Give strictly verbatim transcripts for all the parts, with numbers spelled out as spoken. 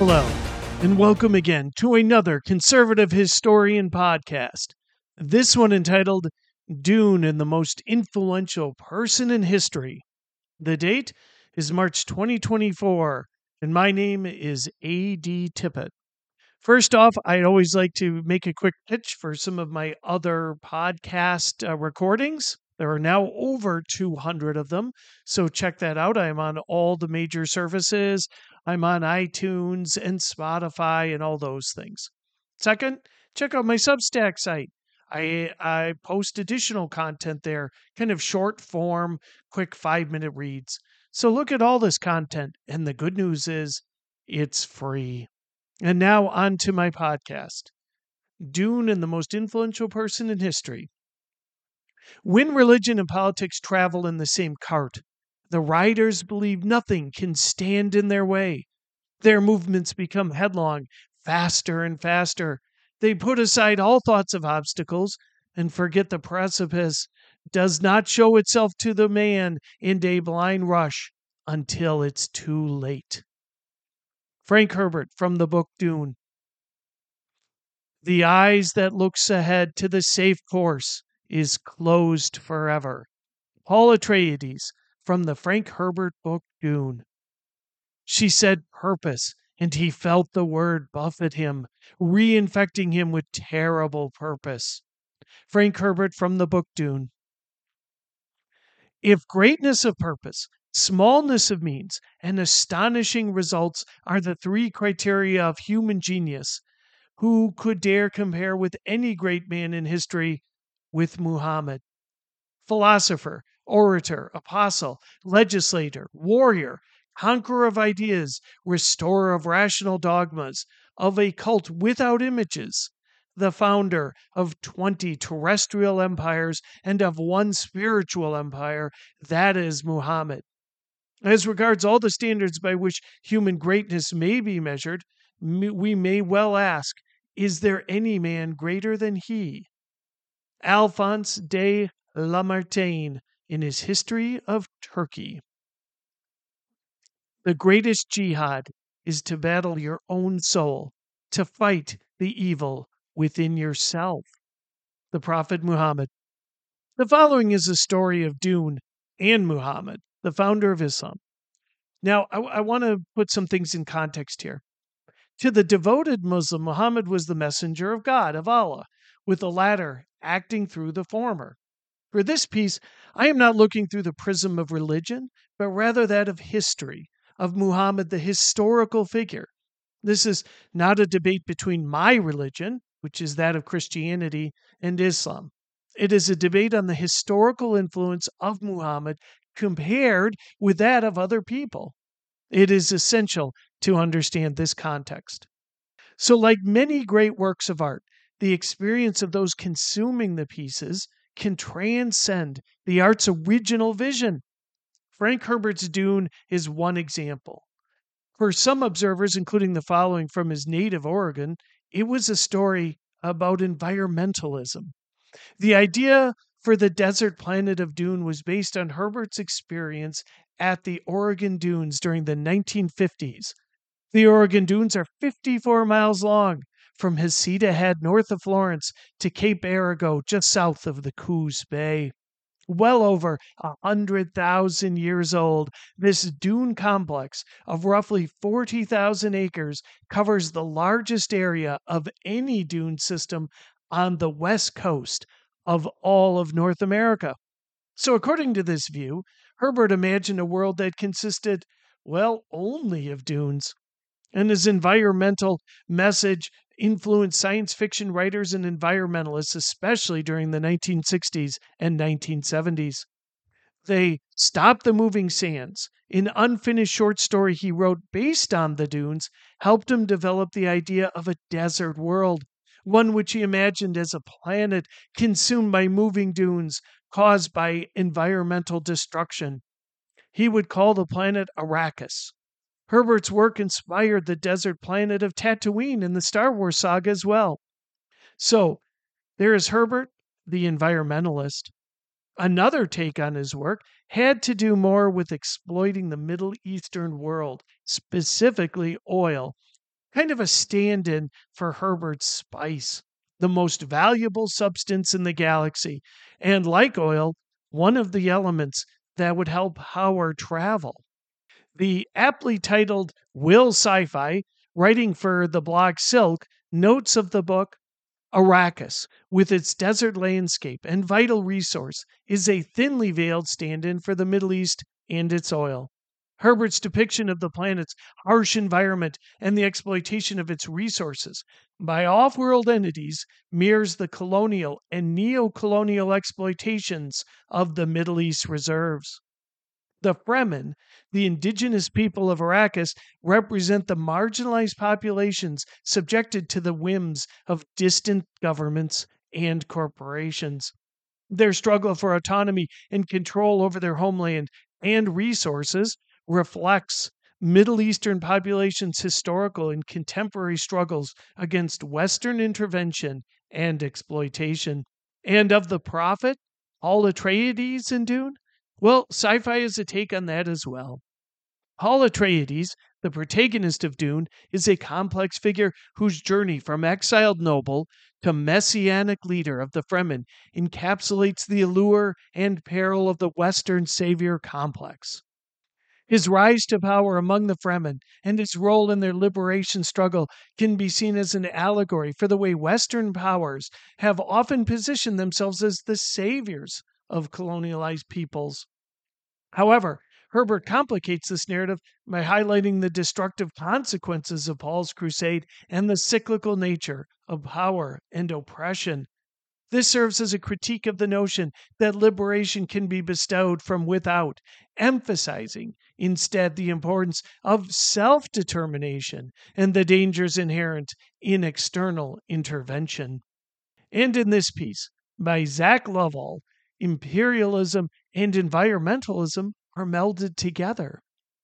Hello, and welcome again to another Conservative Historian podcast. This one entitled Dune and the Most Influential Person in History. The date is March twenty twenty-four, and my name is A D Tippett. First off, I always like to make a quick pitch for some of my other podcast uh, recordings. There are now over two hundred of them, so check that out. I'm on all the major services. I'm on iTunes and Spotify and all those things. Second, check out my Substack site. I I post additional content there, kind of short form, quick five minute reads. So look at all this content, and the good news is it's free. And now on to my podcast, Dune and the Most Influential Person in History. When religion and politics travel in the same cart, the riders believe nothing can stand in their way. Their movements become headlong, faster and faster. They put aside all thoughts of obstacles and forget the precipice does not show itself to the man in a blind rush until it's too late. Frank Herbert from the book Dune. The eyes that looks ahead to the safe course is closed forever. Paul Atreides from the Frank Herbert book Dune. She said purpose, and he felt the word buffet him, reinfecting him with terrible purpose. Frank Herbert from the book Dune. If greatness of purpose, smallness of means, and astonishing results are the three criteria of human genius, who could dare compare with any great man in history with Muhammad? Philosopher, orator, apostle, legislator, warrior, conqueror of ideas, restorer of rational dogmas, of a cult without images, the founder of twenty terrestrial empires and of one spiritual empire, that is Muhammad. As regards all the standards by which human greatness may be measured, we may well ask, is there any man greater than he? Alphonse de Lamartine in his History of Turkey. The greatest jihad is to battle your own soul, to fight the evil within yourself. The Prophet Muhammad. The following is a story of Dune and Muhammad, the founder of Islam. Now, I, I want to put some things in context here. To the devoted Muslim, Muhammad was the messenger of God, of Allah, with the latter acting through the former. For this piece, I am not looking through the prism of religion, but rather that of history, of Muhammad, the historical figure. This is not a debate between my religion, which is that of Christianity, and Islam. It is a debate on the historical influence of Muhammad compared with that of other people. It is essential to understand this context. So, like many great works of art, the experience of those consuming the pieces can transcend the art's original vision. Frank Herbert's Dune is one example. For some observers, including the following from his native Oregon, it was a story about environmentalism. The idea for the desert planet of Dune was based on Herbert's experience at the Oregon Dunes during the nineteen fifties. The Oregon Dunes are fifty-four miles long, from Heceta Head north of Florence to Cape Arago just south of the Coos Bay. Well over a hundred thousand years old, this dune complex of roughly forty thousand acres covers the largest area of any dune system on the west coast of all of North America. So according to this view, Herbert imagined a world that consisted, well, only of dunes. And his environmental message influenced science fiction writers and environmentalists, especially during the nineteen sixties and nineteen seventies. They stopped the moving sands. An unfinished short story he wrote based on the dunes helped him develop the idea of a desert world, one which he imagined as a planet consumed by moving dunes caused by environmental destruction. He would call the planet Arrakis. Herbert's work inspired the desert planet of Tatooine in the Star Wars saga as well. So, there is Herbert, the environmentalist. Another take on his work had to do more with exploiting the Middle Eastern world, specifically oil, kind of a stand-in for Herbert's spice, the most valuable substance in the galaxy, and like oil, one of the elements that would help power travel. The aptly titled Will Sci-Fi, writing for the blog Silk, notes of the book, Arrakis, with its desert landscape and vital resource, is a thinly veiled stand-in for the Middle East and its oil. Herbert's depiction of the planet's harsh environment and the exploitation of its resources by off-world entities mirrors the colonial and neo-colonial exploitations of the Middle East reserves. The Fremen, the indigenous people of Arrakis, represent the marginalized populations subjected to the whims of distant governments and corporations. Their struggle for autonomy and control over their homeland and resources reflects Middle Eastern populations' historical and contemporary struggles against Western intervention and exploitation. And of the prophet, Paul Atreides in Dune? Well, sci-fi is a take on that as well. Paul Atreides, the protagonist of Dune, is a complex figure whose journey from exiled noble to messianic leader of the Fremen encapsulates the allure and peril of the Western savior complex. His rise to power among the Fremen and his role in their liberation struggle can be seen as an allegory for the way Western powers have often positioned themselves as the saviors of colonialized peoples. However, Herbert complicates this narrative by highlighting the destructive consequences of Paul's crusade and the cyclical nature of power and oppression. This serves as a critique of the notion that liberation can be bestowed from without, emphasizing instead the importance of self determination and the dangers inherent in external intervention. And in this piece, by Zach Lovell, imperialism and environmentalism are melded together.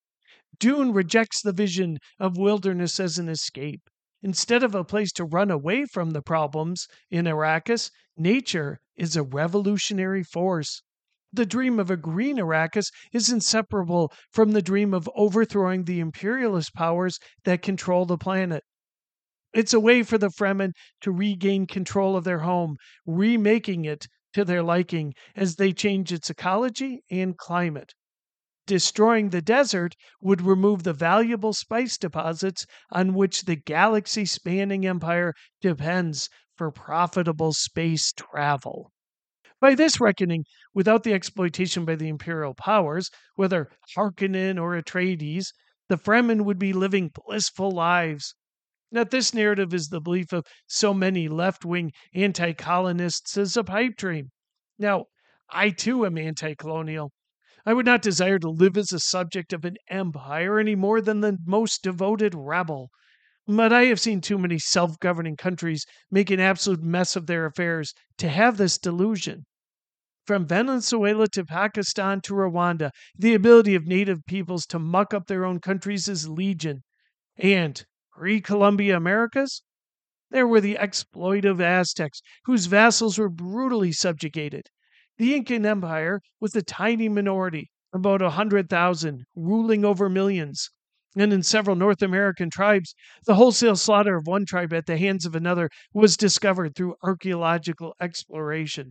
Dune rejects the vision of wilderness as an escape. Instead of a place to run away from the problems in Arrakis, nature is a revolutionary force. The dream of a green Arrakis is inseparable from the dream of overthrowing the imperialist powers that control the planet. It's a way for the Fremen to regain control of their home, remaking it to their liking as they change its ecology and climate. Destroying the desert would remove the valuable spice deposits on which the galaxy spanning empire depends for profitable space travel. By this reckoning, without the exploitation by the imperial powers, whether Harkonnen or Atreides, the Fremen would be living blissful lives. Now, this narrative is the belief of so many left wing anti colonists as a pipe dream. Now, I too am anti colonial. I would not desire to live as a subject of an empire any more than the most devoted rebel. But I have seen too many self governing countries make an absolute mess of their affairs to have this delusion. From Venezuela to Pakistan to Rwanda, the ability of native peoples to muck up their own countries is legion. And pre Columbia Americas? There were the exploitive Aztecs, whose vassals were brutally subjugated. The Incan Empire was a tiny minority, about a hundred thousand, ruling over millions. And in several North American tribes, the wholesale slaughter of one tribe at the hands of another was discovered through archaeological exploration.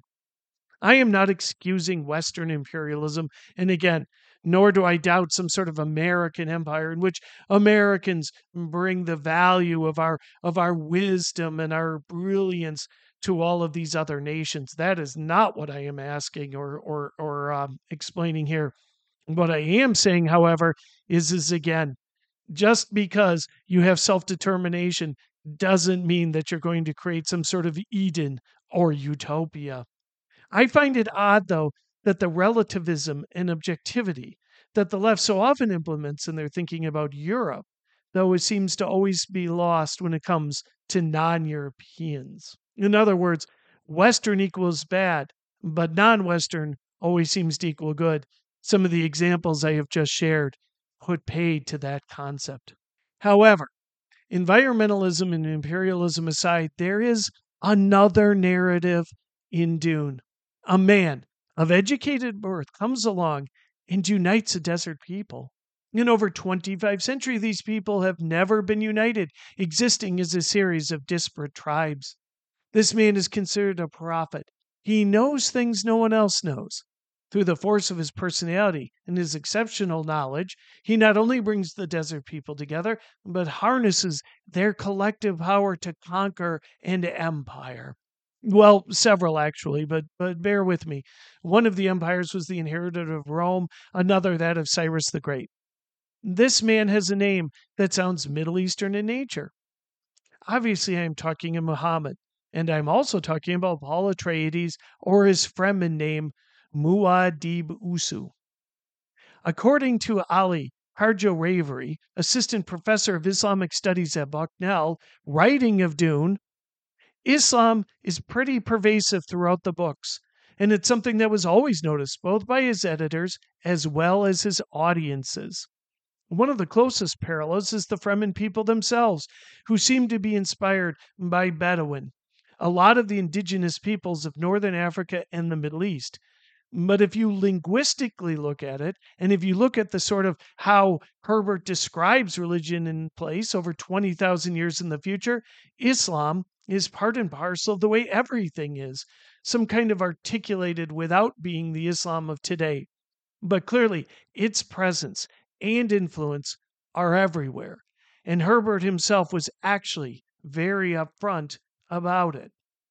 I am not excusing Western imperialism, and again, nor do I doubt some sort of American empire in which Americans bring the value of our of our wisdom and our brilliance to all of these other nations. That is not what I am asking or or or um, explaining here. What I am saying, however, is is again, just because you have self-determination doesn't mean that you're going to create some sort of Eden or utopia. I find it odd, though, that the relativism and objectivity that the left so often implements in their thinking about Europe, though it seems to always be lost when it comes to non Europeans. In other words, Western equals bad, but non Western always seems to equal good. Some of the examples I have just shared put paid to that concept. However, environmentalism and imperialism aside, there is another narrative in Dune. A man of educated birth comes along and unites a desert people. In over twenty-five centuries, these people have never been united, existing as a series of disparate tribes. This man is considered a prophet. He knows things no one else knows. Through the force of his personality and his exceptional knowledge, he not only brings the desert people together, but harnesses their collective power to conquer an empire. Well, several actually, but but bear with me. One of the empires was the inherited of Rome, another that of Cyrus the Great. This man has a name that sounds Middle Eastern in nature. Obviously, I am talking of Muhammad, and I'm also talking about Paul Atreides or his Fremen name, Muad'Dib Usu. According to Ali Harjo-Ravery, assistant professor of Islamic studies at Bucknell, writing of Dune, Islam is pretty pervasive throughout the books, and it's something that was always noticed both by his editors as well as his audiences. One of the closest parallels is the Fremen people themselves, who seem to be inspired by Bedouin, a lot of the indigenous peoples of northern Africa and the Middle East. But if you linguistically look at it, and if you look at the sort of how Herbert describes religion in place over twenty thousand years in the future, Islam is part and parcel of the way everything is, some kind of articulated without being the Islam of today. But clearly, its presence and influence are everywhere. And Herbert himself was actually very upfront about it.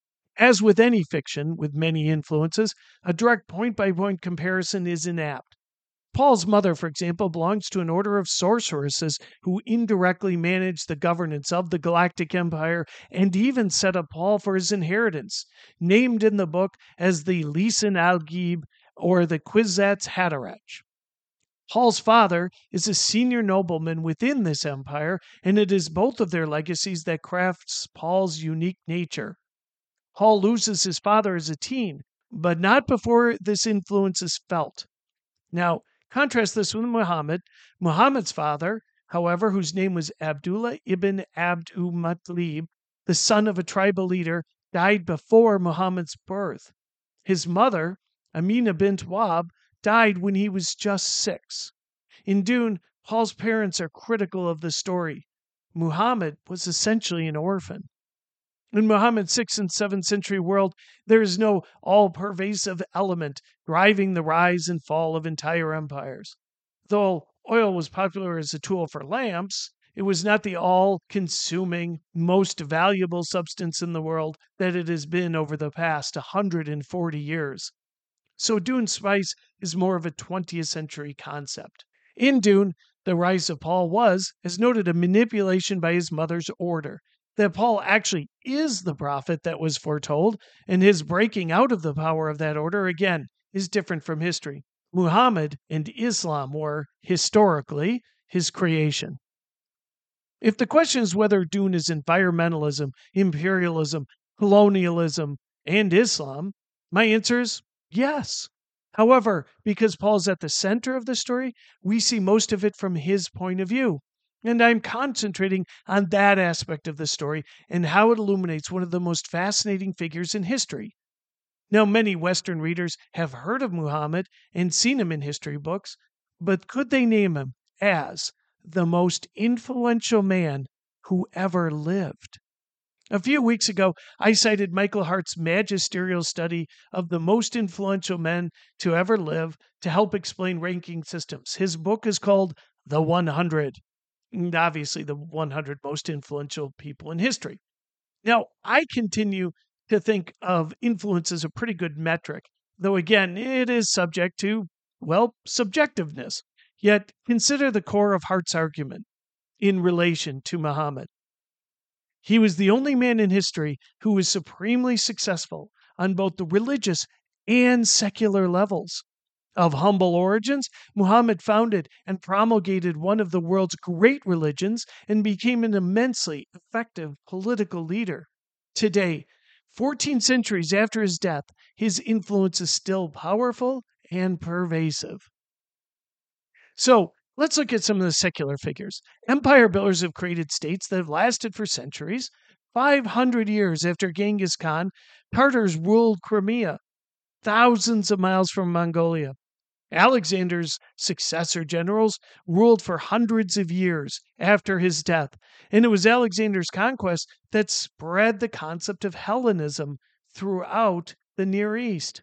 As with any fiction with many influences, a direct point by point comparison is inapt. Paul's mother, for example, belongs to an order of sorceresses who indirectly managed the governance of the Galactic Empire and even set up Paul for his inheritance, named in the book as the Lisan al-Gaib or the Kwisatz Haderach. Paul's father is a senior nobleman within this empire, and it is both of their legacies that crafts Paul's unique nature. Paul loses his father as a teen, but not before this influence is felt. Now, contrast this with Muhammad. Muhammad's father, however, whose name was Abdullah ibn Abdul Muttalib, the son of a tribal leader, died before Muhammad's birth. His mother, Amina bint Wahb, died when he was just six. In Dune, Paul's parents are critical of the story. Muhammad was essentially an orphan. In Muhammad's sixth and seventh century world, there is no all-pervasive element driving the rise and fall of entire empires. Though oil was popular as a tool for lamps, it was not the all-consuming, most valuable substance in the world that it has been over the past one hundred forty years. So Dune spice is more of a twentieth century concept. In Dune, the rise of Paul was, as noted, a manipulation by his mother's order. That Paul actually is the prophet that was foretold, and his breaking out of the power of that order, again, is different from history. Muhammad and Islam were, historically, his creation. If the question is whether Dune is environmentalism, imperialism, colonialism, and Islam, my answer is yes. However, because Paul's at the center of the story, we see most of it from his point of view. And I'm concentrating on that aspect of the story and how it illuminates one of the most fascinating figures in history. Now, many Western readers have heard of Muhammad and seen him in history books, but could they name him as the most influential man who ever lived? A few weeks ago, I cited Michael Hart's magisterial study of the most influential men to ever live to help explain ranking systems. His book is called The one hundred. And obviously, the one hundred most influential people in history. Now, I continue to think of influence as a pretty good metric, though again, it is subject to, well, subjectiveness. Yet, consider the core of Hart's argument in relation to Muhammad. He was the only man in history who was supremely successful on both the religious and secular levels. Of humble origins, Muhammad founded and promulgated one of the world's great religions and became an immensely effective political leader. Today, fourteen centuries after his death, his influence is still powerful and pervasive. So, let's look at some of the secular figures. Empire builders have created states that have lasted for centuries. five hundred years after Genghis Khan, Tartars ruled Crimea, thousands of miles from Mongolia. Alexander's successor generals ruled for hundreds of years after his death, and it was Alexander's conquest that spread the concept of Hellenism throughout the Near East.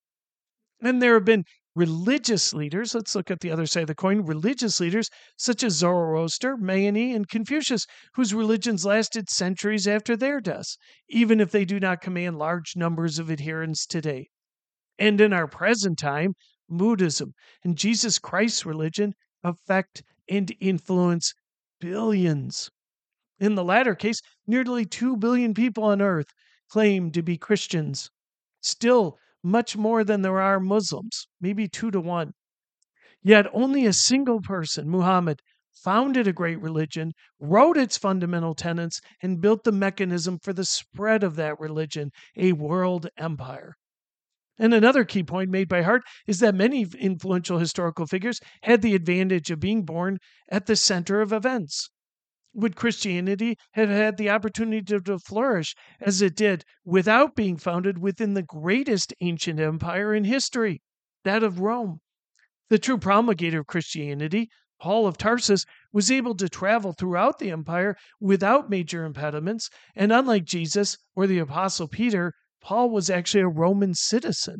And there have been religious leaders, let's look at the other side of the coin, religious leaders such as Zoroaster, Mani, and Confucius, whose religions lasted centuries after their deaths, even if they do not command large numbers of adherents today. And in our present time, Buddhism and Jesus Christ's religion affect and influence billions. In the latter case, nearly two billion people on earth claim to be Christians. Still, much more than there are Muslims, maybe two to one. Yet only a single person, Muhammad, founded a great religion, wrote its fundamental tenets, and built the mechanism for the spread of that religion, a world empire. And another key point made by Hart is that many influential historical figures had the advantage of being born at the center of events. Would Christianity have had the opportunity to, to flourish as it did without being founded within the greatest ancient empire in history, that of Rome? The true promulgator of Christianity, Paul of Tarsus, was able to travel throughout the empire without major impediments, and unlike Jesus or the Apostle Peter, Paul was actually a Roman citizen.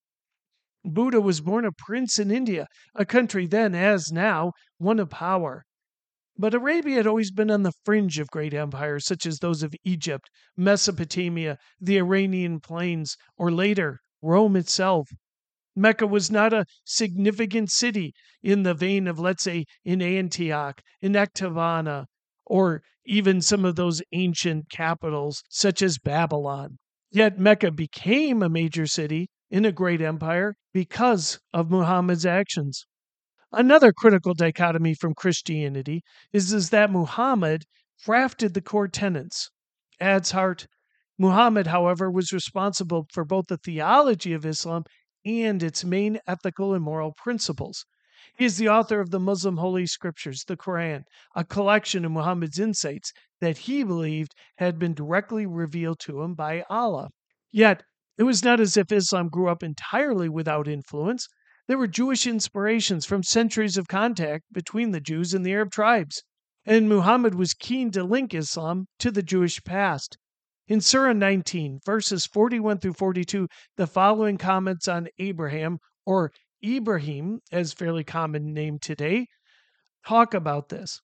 Buddha was born a prince in India, a country then, as now, one of power. But Arabia had always been on the fringe of great empires, such as those of Egypt, Mesopotamia, the Iranian plains, or later, Rome itself. Mecca was not a significant city in the vein of, let's say, in Antioch, in Ecbatana, or even some of those ancient capitals, such as Babylon. Yet Mecca became a major city in a great empire because of Muhammad's actions. Another critical dichotomy from Christianity is, is that Muhammad crafted the core tenets. Adds Hart, Muhammad, however, was responsible for both the theology of Islam and its main ethical and moral principles. He is the author of the Muslim Holy Scriptures, the Quran, a collection of Muhammad's insights that he believed had been directly revealed to him by Allah. Yet, it was not as if Islam grew up entirely without influence. There were Jewish inspirations from centuries of contact between the Jews and the Arab tribes, and Muhammad was keen to link Islam to the Jewish past. In Surah nineteen, verses forty-one through forty-two, the following comments on Abraham, or Ibrahim, as fairly common name today, talk about this.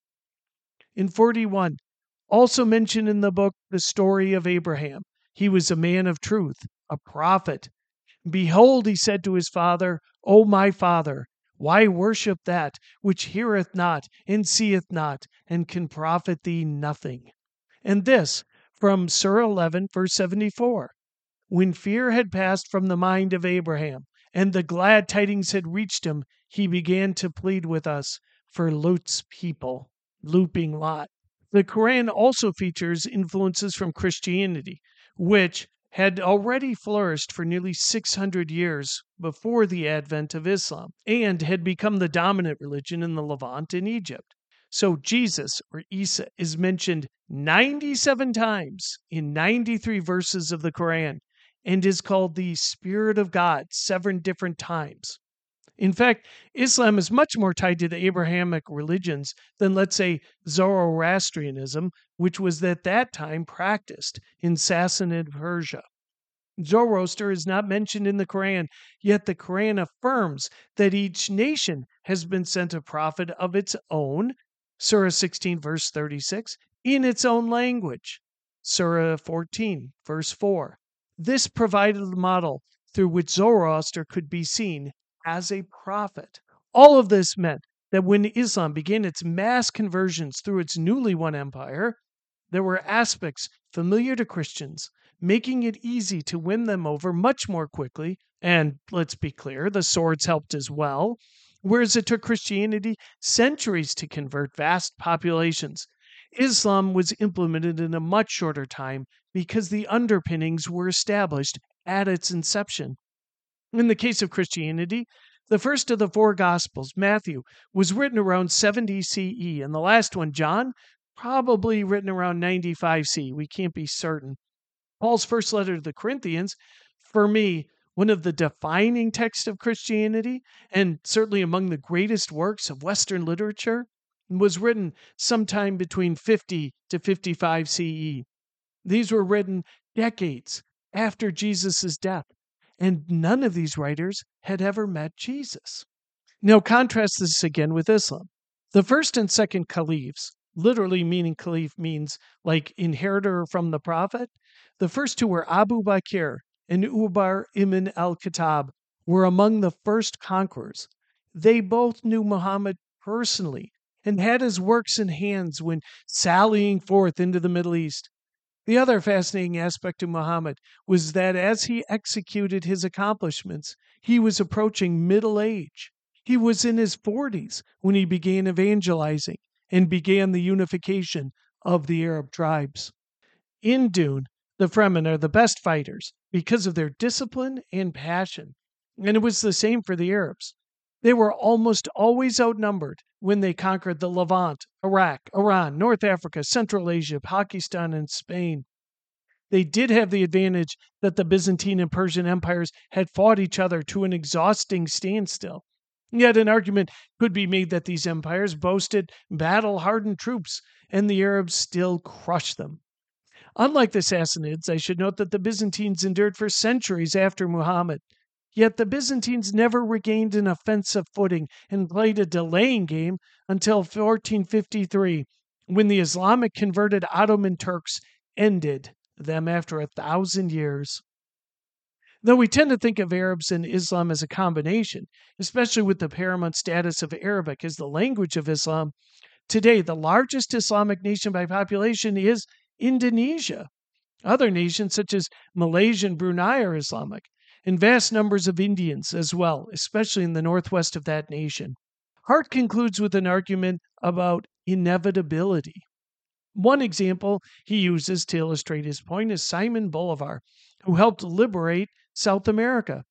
In forty-one, also mentioned in the book the story of Abraham. He was a man of truth, a prophet. Behold, he said to his father, O my father, why worship that which heareth not and seeth not, and can profit thee nothing? And this from Surah eleven, verse seventy-four. When fear had passed from the mind of Abraham, and the glad tidings had reached him, he began to plead with us for Lut's people, looping Lot. The Quran also features influences from Christianity, which had already flourished for nearly six hundred years before the advent of Islam, and had become the dominant religion in the Levant and Egypt. So Jesus, or Isa, is mentioned ninety-seven times in ninety-three verses of the Quran, and is called the Spirit of God seven different times. In fact, Islam is much more tied to the Abrahamic religions than, let's say, Zoroastrianism, which was at that time practiced in Sassanid Persia. Zoroaster is not mentioned in the Quran, yet the Quran affirms that each nation has been sent a prophet of its own, Surah sixteen, verse thirty-six, in its own language, Surah fourteen, verse four. This provided a model through which Zoroaster could be seen as a prophet. All of this meant that when Islam began its mass conversions through its newly won empire, there were aspects familiar to Christians, making it easy to win them over much more quickly, and let's be clear, the swords helped as well, whereas it took Christianity centuries to convert vast populations. Islam was implemented in a much shorter time because the underpinnings were established at its inception. In the case of Christianity, the first of the four Gospels, Matthew, was written around seventy C E, and the last one, John, probably written around ninety-five C E. We can't be certain. Paul's first letter to the Corinthians, for me, one of the defining texts of Christianity, and certainly among the greatest works of Western literature, was written sometime between fifty to fifty-five C E. These were written decades after Jesus' death, and none of these writers had ever met Jesus. Now contrast this again with Islam. The first and second caliphs, literally meaning caliph means like inheritor from the prophet, the first two were Abu Bakr and Umar ibn al-Khattab, were among the first conquerors. They both knew Muhammad personally and had his works in hands when sallying forth into the Middle East. The other fascinating aspect of Muhammad was that as he executed his accomplishments, he was approaching middle age. He was in his forties when he began evangelizing and began the unification of the Arab tribes. In Dune, the Fremen are the best fighters because of their discipline and passion, and it was the same for the Arabs. They were almost always outnumbered when they conquered the Levant, Iraq, Iran, North Africa, Central Asia, Pakistan, and Spain. They did have the advantage that the Byzantine and Persian empires had fought each other to an exhausting standstill. Yet an argument could be made that these empires boasted battle-hardened troops, and the Arabs still crushed them. Unlike the Sassanids, I should note that the Byzantines endured for centuries after Muhammad. Yet the Byzantines never regained an offensive footing and played a delaying game until fourteen fifty-three, when the Islamic converted Ottoman Turks ended them after a thousand years. Though we tend to think of Arabs and Islam as a combination, especially with the paramount status of Arabic as the language of Islam, today the largest Islamic nation by population is Indonesia. Other nations such as Malaysia and Brunei are Islamic, and vast numbers of Indians as well, especially in the northwest of that nation. Hart concludes with an argument about inevitability. One example he uses to illustrate his point is Simon Bolivar, who helped liberate South America.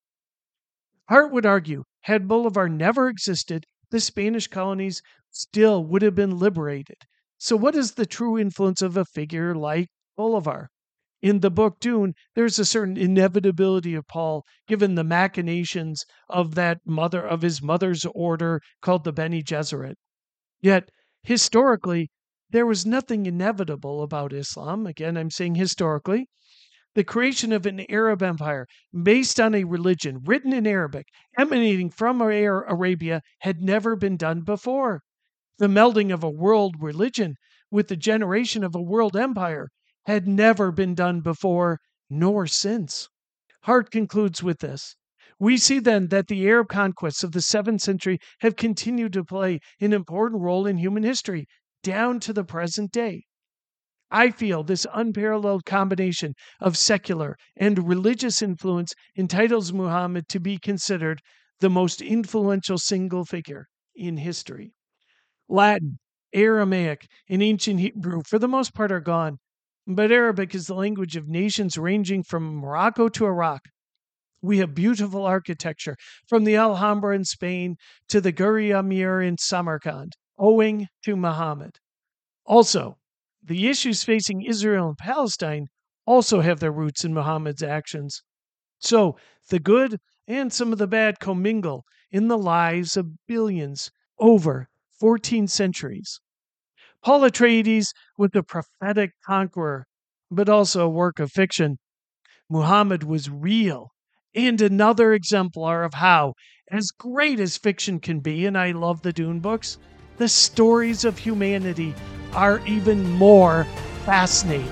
Hart would argue, had Bolivar never existed, the Spanish colonies still would have been liberated. So what is the true influence of a figure like Bolivar? In the book Dune, there's a certain inevitability of Paul, given the machinations of that mother of his mother's order called the Bene Gesserit. Yet, historically, there was nothing inevitable about Islam. Again, I'm saying historically. The creation of an Arab empire based on a religion written in Arabic, emanating from Arabia, had never been done before. The melding of a world religion with the generation of a world empire had never been done before, nor since. Hart concludes with this. We see then that the Arab conquests of the seventh century have continued to play an important role in human history, down to the present day. I feel this unparalleled combination of secular and religious influence entitles Muhammad to be considered the most influential single figure in history. Latin, Aramaic, and ancient Hebrew, for the most part, are gone, but Arabic is the language of nations ranging from Morocco to Iraq. We have beautiful architecture, from the Alhambra in Spain to the Guri Amir in Samarkand, owing to Muhammad. Also, the issues facing Israel and Palestine also have their roots in Muhammad's actions. So, the good and some of the bad commingle in the lives of billions over fourteen centuries. Paul Atreides was a prophetic conqueror, but also a work of fiction. Muhammad was real and another exemplar of how, as great as fiction can be, and I love the Dune books, the stories of humanity are even more fascinating.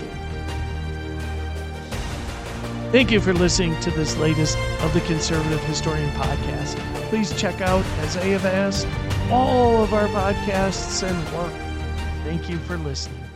Thank you for listening to this latest of the Conservative Historian Podcast. Please check out, as I have asked, all of our podcasts and work. Thank you for listening.